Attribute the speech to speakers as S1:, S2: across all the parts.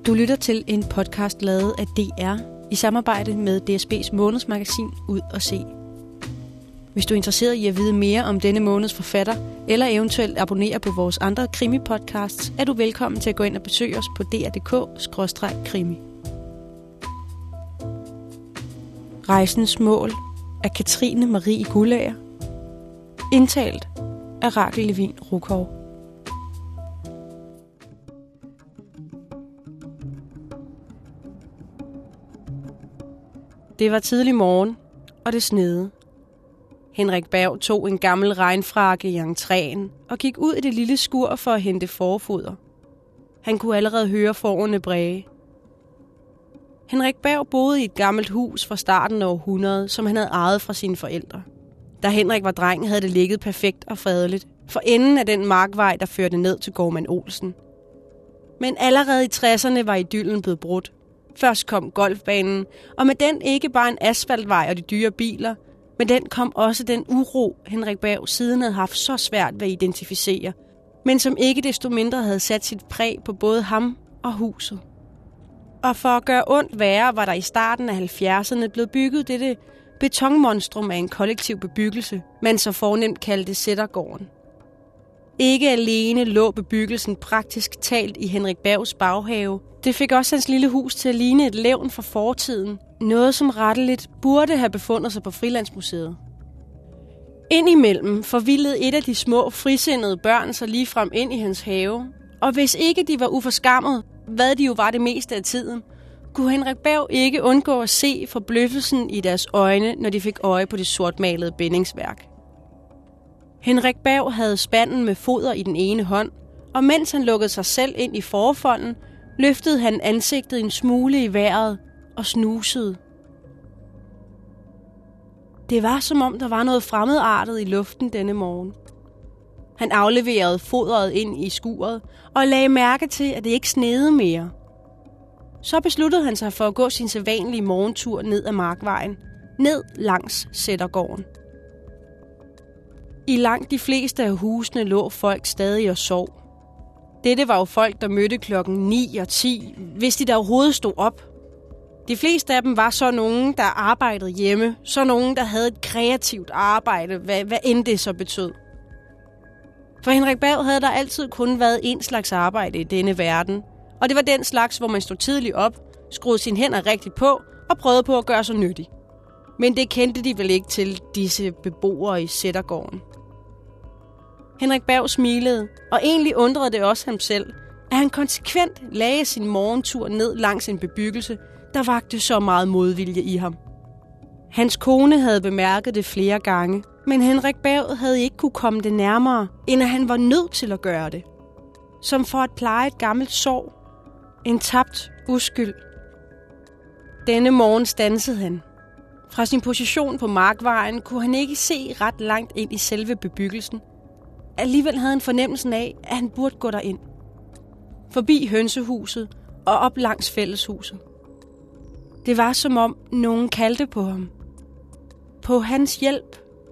S1: Du lytter til en podcast lavet af DR i samarbejde med DSB's månedsmagasin Ud og Se. Hvis du er interesseret i at vide mere om denne måneds forfatter, eller eventuelt abonnere på vores andre krimi-podcasts, er du velkommen til at gå ind og besøge os på dr.dk/krimi. Rejsens mål af Katrine Marie Guldager. Indtalt af Rakel Levin Rukov. Det var tidlig morgen, og det sneede. Henrik Berg tog en gammel regnfrakke i entréen og gik ud i det lille skur for at hente forfoder. Han kunne allerede høre fårene bræge. Henrik Berg boede i et gammelt hus fra starten af århundredet, som han havde ejet fra sine forældre. Da Henrik var dreng, havde det ligget perfekt og fredeligt, for enden af den markvej, der førte ned til Gårdmand Olsen. Men allerede i 60'erne var idyllen blevet brudt. Først kom golfbanen, og med den ikke bare en asfaltvej og de dyre biler, men den kom også den uro, Henrik Berg siden havde haft så svært ved at identificere, men som ikke desto mindre havde sat sit præg på både ham og huset. Og for at gøre ondt værre, var der i starten af 70'erne blevet bygget dette betonmonstrum af en kollektiv bebyggelse, man så fornemt kaldte Sættergården. Ikke alene lå bebyggelsen praktisk talt i Henrik Bergs baghave. Det fik også hans lille hus til at ligne et levn fra fortiden. Noget, som retteligt burde have befundet sig på Frilandsmuseet. Indimellem forvildede et af de små frisindede børn sig ligefrem ind i hans have. Og hvis ikke de var uforskammet, hvad de jo var det meste af tiden, kunne Henrik Berg ikke undgå at se forbløffelsen i deres øjne, når de fik øje på det sortmalede bindingsværk. Henrik Berg havde spanden med foder i den ene hånd, og mens han lukkede sig selv ind i forfonden, løftede han ansigtet en smule i vejret og snusede. Det var som om der var noget fremmedartet i luften denne morgen. Han afleverede foderet ind i skuret og lagde mærke til, at det ikke sneede mere. Så besluttede han sig for at gå sin sædvanlige morgentur ned ad markvejen, ned langs Sættergården. I langt de fleste af husene lå folk stadig og sov. Dette var jo folk, der mødte klokken 9 og 10, hvis de der overhovedet stod op. De fleste af dem var så nogen, der arbejdede hjemme, så nogen, der havde et kreativt arbejde, hvad end det så betød. For Henrik Berg havde der altid kun været én slags arbejde i denne verden, og det var den slags, hvor man stod tidligt op, skruede sine hænder rigtigt på og prøvede på at gøre sig nyttig. Men det kendte de vel ikke til, disse beboere i Sættergården. Henrik Berg smilede, og egentlig undrede det også ham selv, at han konsekvent lagde sin morgentur ned langs en bebyggelse, der vakte så meget modvilje i ham. Hans kone havde bemærket det flere gange, men Henrik Berg havde ikke kunne komme det nærmere, end at han var nødt til at gøre det. Som for at pleje et gammelt sorg. En tabt uskyld. Denne morgen standsede han. Fra sin position på markvejen kunne han ikke se ret langt ind i selve bebyggelsen. Alligevel havde han fornemmelsen af, at han burde gå derind. Forbi hønsehuset og op langs fælleshuset. Det var som om nogen kaldte på ham. På hans hjælp.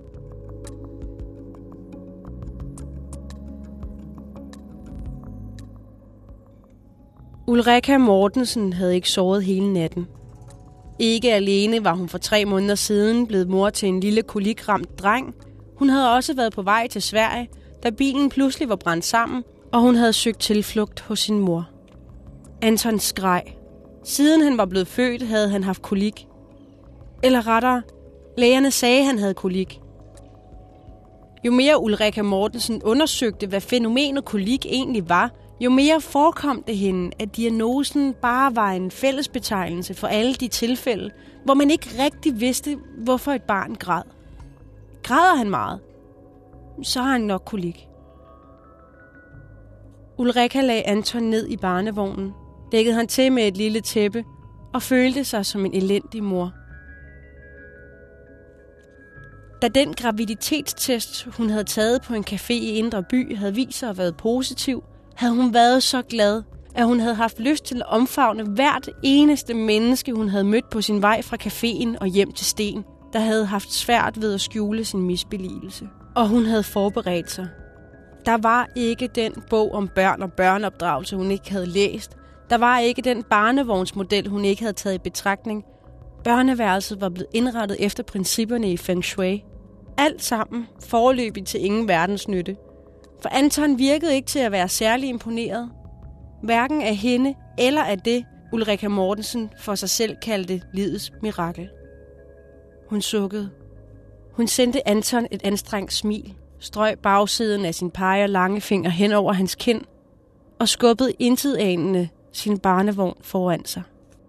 S1: Ulrika Mortensen havde ikke sovet hele natten. Ikke alene var hun for 3 måneder siden blevet mor til en lille kolikramt dreng. Hun havde også været på vej til Sverige, da bilen pludselig var brændt sammen, og hun havde søgt tilflugt hos sin mor. Anton skreg. Siden han var blevet født, havde han haft kolik. Eller rettere, lægerne sagde, han havde kolik. Jo mere Ulrika Mortensen undersøgte, hvad fænomenet kolik egentlig var, jo mere forekom det hende, at diagnosen bare var en fællesbetegnelse for alle de tilfælde, hvor man ikke rigtig vidste, hvorfor et barn græd. Græder han meget, så har han nok kolik. Ulrika lagde Anton ned i barnevognen, dækkede han til med et lille tæppe og følte sig som en elendig mor. Da den graviditetstest, hun havde taget på en café i Indre By, havde vist sig at være positiv, havde hun været så glad, at hun havde haft lyst til at omfavne hvert eneste menneske, hun havde mødt på sin vej fra caféen og hjem til Sten, der havde haft svært ved at skjule sin misbilligelse. Og hun havde forberedt sig. Der var ikke den bog om børn og børneopdragelse, hun ikke havde læst. Der var ikke den barnevognsmodel, hun ikke havde taget i betragtning. Børneværelset var blevet indrettet efter principperne i Feng Shui. Alt sammen foreløbigt til ingen verdensnytte. For Anton virkede ikke til at være særlig imponeret. Hverken af hende eller af det, Ulrika Mortensen for sig selv kaldte livets mirakel. Hun sukkede. Hun sendte Anton et anstrengt smil, strøg bagsiden af sin pege lange finger hen over hans kind og skubbede intetanende sin barnevogn foran sig.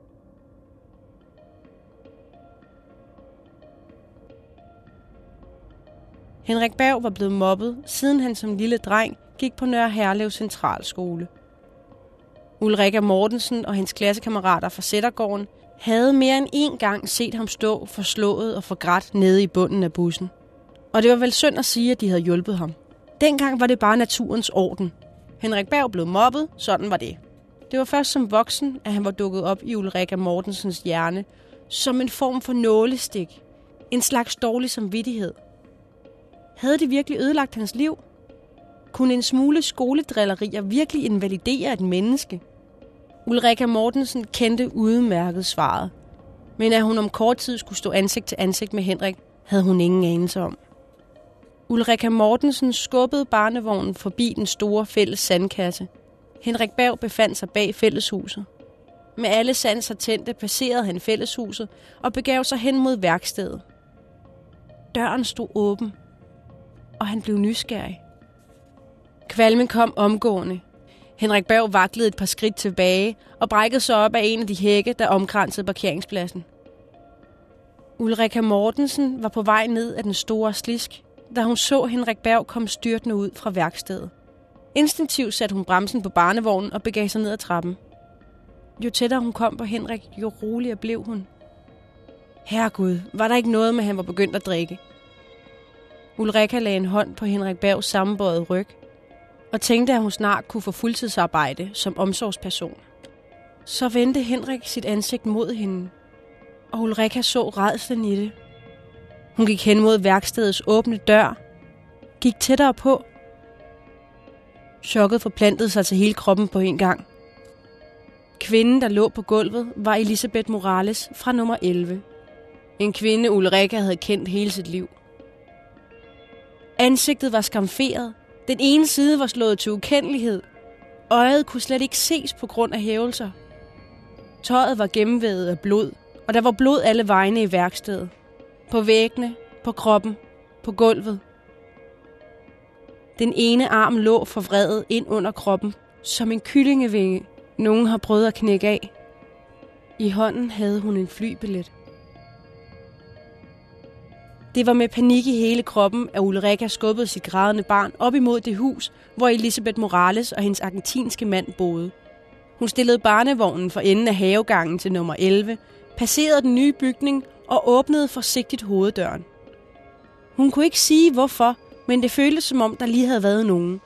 S1: Henrik Berg var blevet mobbet, siden han som lille dreng gik på Nørre Herlev Centralskole. Ulrika Mortensen og hendes klassekammerater fra Sættergården havde mere end én gang set ham stå forslået og forgrædt nede i bunden af bussen. Og det var vel synd at sige, at de havde hjulpet ham. Dengang var det bare naturens orden. Henrik Berg blev mobbet, sådan var det. Det var først som voksen, at han var dukket op i Ulrika Mortensens hjerne, som en form for nålestik. En slags dårlig samvittighed. Havde det virkelig ødelagt hans liv? Kunne en smule skoledrillerier virkelig invalidere et menneske? Ulrika Mortensen kendte udmærket svaret. Men at hun om kort tid skulle stå ansigt til ansigt med Henrik, havde hun ingen anelse om. Ulrika Mortensen skubbede barnevognen forbi den store fælles sandkasse. Henrik Berg befandt sig bag fælleshuset. Med alle sanser tændte passerede han fælleshuset og begav sig hen mod værkstedet. Døren stod åben, og han blev nysgerrig. Kvalmen kom omgående. Henrik Berg vaklede et par skridt tilbage og brækkede sig op af en af de hække, der omkransede parkeringspladsen. Ulrika Mortensen var på vej ned ad den store slisk, da hun så Henrik Berg komme styrtende ud fra værkstedet. Instinktivt satte hun bremsen på barnevognen og begav sig ned ad trappen. Jo tættere hun kom på Henrik, jo roligere blev hun. Herregud, var der ikke noget med, at han var begyndt at drikke? Ulrika lagde en hånd på Henrik Bergs sammenbøjede ryg og tænkte, at hun snart kunne få fuldtidsarbejde som omsorgsperson. Så vendte Henrik sit ansigt mod hende, og Ulrika så rædslen i det. Hun gik hen mod værkstedets åbne dør, gik tættere på. Chokket forplantede sig til hele kroppen på en gang. Kvinden, der lå på gulvet, var Elisabeth Morales fra nummer 11. En kvinde, Ulrika havde kendt hele sit liv. Ansigtet var skamferet. Den ene side var slået til ukendelighed. Øjet kunne slet ikke ses på grund af hævelser. Tøjet var gennemvævet af blod, og der var blod alle vegne i værkstedet. På væggene, på kroppen, på gulvet. Den ene arm lå forvredet ind under kroppen, som en kyllingevinge, nogen har prøvet at knække af. I hånden havde hun en flybillet. Det var med panik i hele kroppen, at Ulrika skubbede sit grædende barn op imod det hus, hvor Elisabeth Morales og hendes argentinske mand boede. Hun stillede barnevognen for enden af havegangen til nummer 11, passerede den nye bygning og åbnede forsigtigt hoveddøren. Hun kunne ikke sige hvorfor, men det føltes som om, der lige havde været nogen.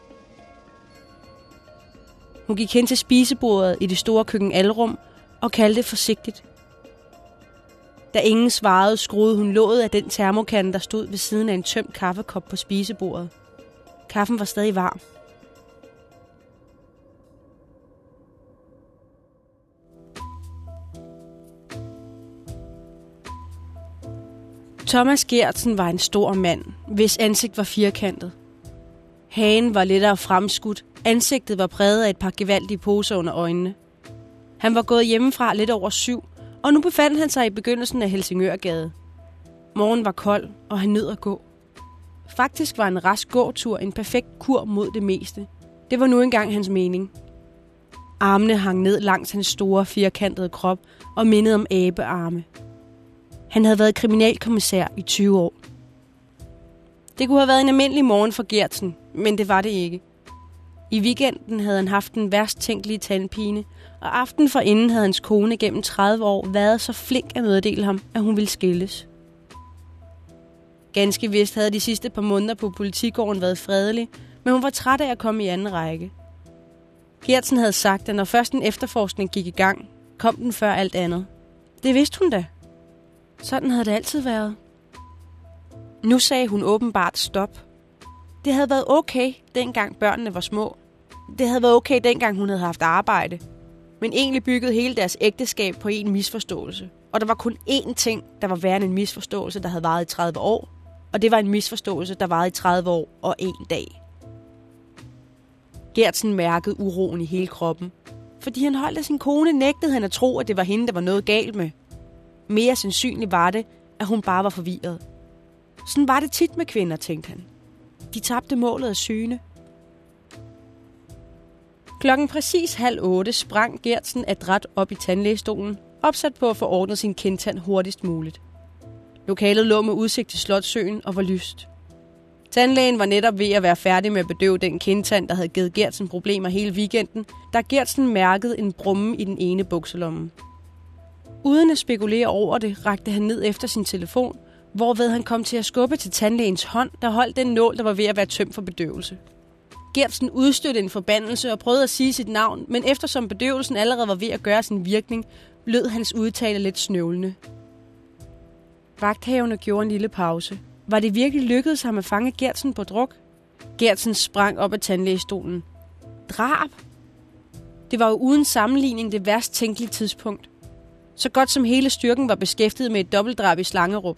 S1: Hun gik hen til spisebordet i det store køkkenalrum og kaldte forsigtigt. Da ingen svarede, skruede hun låget af den termokande, der stod ved siden af en tømt kaffekop på spisebordet. Kaffen var stadig varm. Thomas Gertsen var en stor mand, hvis ansigt var firkantet. Hagen var lettere fremskudt, ansigtet var præget af et par gevaldige poser under øjnene. Han var gået hjemmefra lidt over 7, og nu befandt han sig i begyndelsen af Helsingørgade. Morgen var kold, og han nød at gå. Faktisk var en rask gåtur en perfekt kur mod det meste. Det var nu engang hans mening. Armene hang ned langs hans store, firkantede krop og mindede om abearme. Han havde været kriminalkommissær i 20 år. Det kunne have været en almindelig morgen for Gertsen, men det var det ikke. I weekenden havde han haft den værst tænkelige tandpine, og aften forinden havde hans kone gennem 30 år været så flink at meddele ham, at hun ville skilles. Ganske vist havde de sidste par måneder på politigården været fredelig, men hun var træt af at komme i anden række. Gertsen havde sagt, at når først en efterforskning gik i gang, kom den før alt andet. Det vidste hun da. Sådan havde det altid været. Nu sagde hun åbenbart stop. Det havde været okay, dengang børnene var små. Det havde været okay, dengang hun havde haft arbejde. Men egentlig byggede hele deres ægteskab på en misforståelse. Og der var kun én ting, der var værre end en misforståelse, der havde varet i 30 år. Og det var en misforståelse, der varede i 30 år og 1 dag. Gertsen mærkede uroen i hele kroppen. Fordi han holdt af sin kone, nægtede han at tro, at det var hende, der var noget galt med. Mere sandsynligt var det, at hun bare var forvirret. Sådan var det tit med kvinder, tænkte han. De tabte målet af syne. Klokken præcis 7:30 sprang Gertsen adræt op i tandlægestolen, opsat på at få ordnet sin kindtand hurtigst muligt. Lokalet lå med udsigt til Slotssøen og var lyst. Tandlægen var netop ved at være færdig med at bedøve den kindtand, der havde givet Gertsen problemer hele weekenden, da Gertsen mærkede en brumme i den ene bukselomme. Uden at spekulere over det, rakte han ned efter sin telefon, hvorved han kom til at skubbe til tandlægens hånd, der holdt den nål, der var ved at være tømt for bedøvelse. Gertsen udstødte en forbandelse og prøvede at sige sit navn, men eftersom bedøvelsen allerede var ved at gøre sin virkning, lød hans udtale lidt snøvlende. Vagthavende gjorde en lille pause. Var det virkelig lykkedes ham at fange Gertsen på druk? Gertsen sprang op af tandlægestolen. Drab? Det var jo uden sammenligning det værst tænkelige tidspunkt. Så godt som hele styrken var beskæftiget med et dobbeltdrab i Slangerup.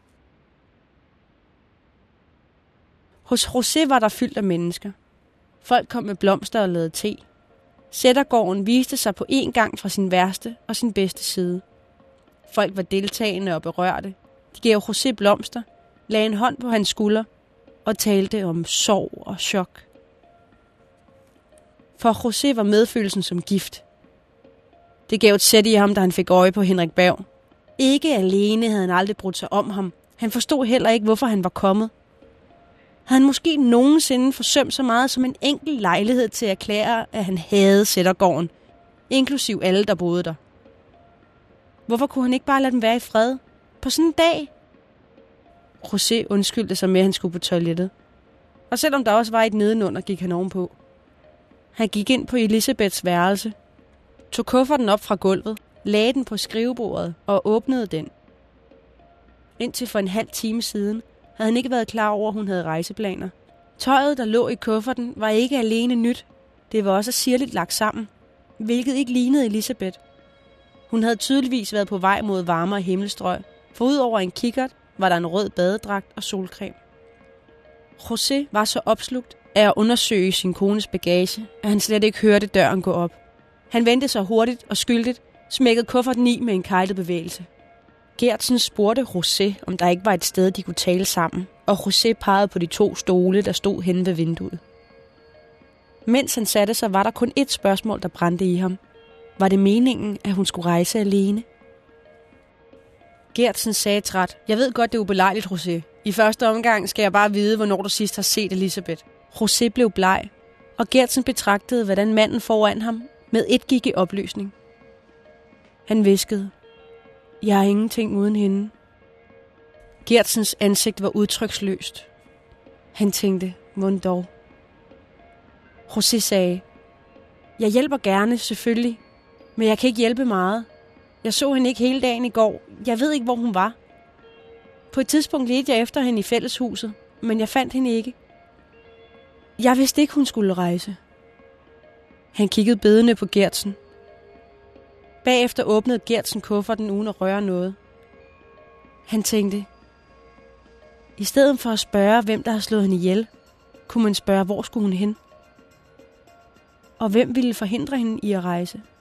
S1: Hos José var der fyldt af mennesker. Folk kom med blomster og lavede te. Sættergården viste sig på én gang fra sin værste og sin bedste side. Folk var deltagende og berørte. De gav José blomster, lagde en hånd på hans skulder og talte om sorg og chok. For José var medfølelsen som gift. Det gav et sæt i ham, da han fik øje på Henrik Berg. Ikke alene havde han aldrig brudt sig om ham. Han forstod heller ikke, hvorfor han var kommet. Havde han måske nogensinde forsømt så meget som en enkelt lejlighed til at erklære, at han havde Sættergården, inklusiv alle, der boede der. Hvorfor kunne han ikke bare lade dem være i fred? På sådan en dag? José undskyldte sig med, at han skulle på toilettet. Og selvom der også var et nedenunder, gik han ovenpå. Han gik ind på Elisabeths værelse, tog kufferten op fra gulvet, lagde den på skrivebordet og åbnede den. Indtil for en halv time siden havde han ikke været klar over, at hun havde rejseplaner. Tøjet, der lå i kufferten, var ikke alene nyt. Det var også sirligt lagt sammen, hvilket ikke lignede Elisabeth. Hun havde tydeligvis været på vej mod varmere himmelstrøg, for ud over en kikkert var der en rød badedragt og solcreme. José var så opslugt af at undersøge sin kones bagage, at han slet ikke hørte døren gå op. Han vendte sig hurtigt og skyldigt, smækkede kufferten i med en kejlet bevægelse. Gertsen spurgte José, om der ikke var et sted, de kunne tale sammen, og José pegede på de 2 stole, der stod henne ved vinduet. Mens han satte sig, var der kun ét spørgsmål, der brændte i ham. Var det meningen, at hun skulle rejse alene? Gertsen sagde træt, jeg ved godt, det er ubelejligt, José. I første omgang skal jeg bare vide, hvornår du sidst har set Elisabeth. José blev bleg, og Gertsen betragtede, hvordan manden foran ham med ét gik i opløsning. Han hviskede, jeg har ingenting uden hende. Gertsens ansigt var udtryksløst. Han tænkte, hvordan dog? José sagde, jeg hjælper gerne, selvfølgelig, men jeg kan ikke hjælpe meget. Jeg så hende ikke hele dagen i går. Jeg ved ikke, hvor hun var. På et tidspunkt ledte jeg efter hende i fælleshuset, men jeg fandt hende ikke. Jeg vidste ikke, hun skulle rejse. Han kiggede bedende på Gertsen. Bagefter åbnede Gertsen kufferten uden at røre noget. Han tænkte, i stedet for at spørge, hvem der har slået hende ihjel, kunne man spørge, hvor skulle hun hen? Og hvem ville forhindre hende i at rejse?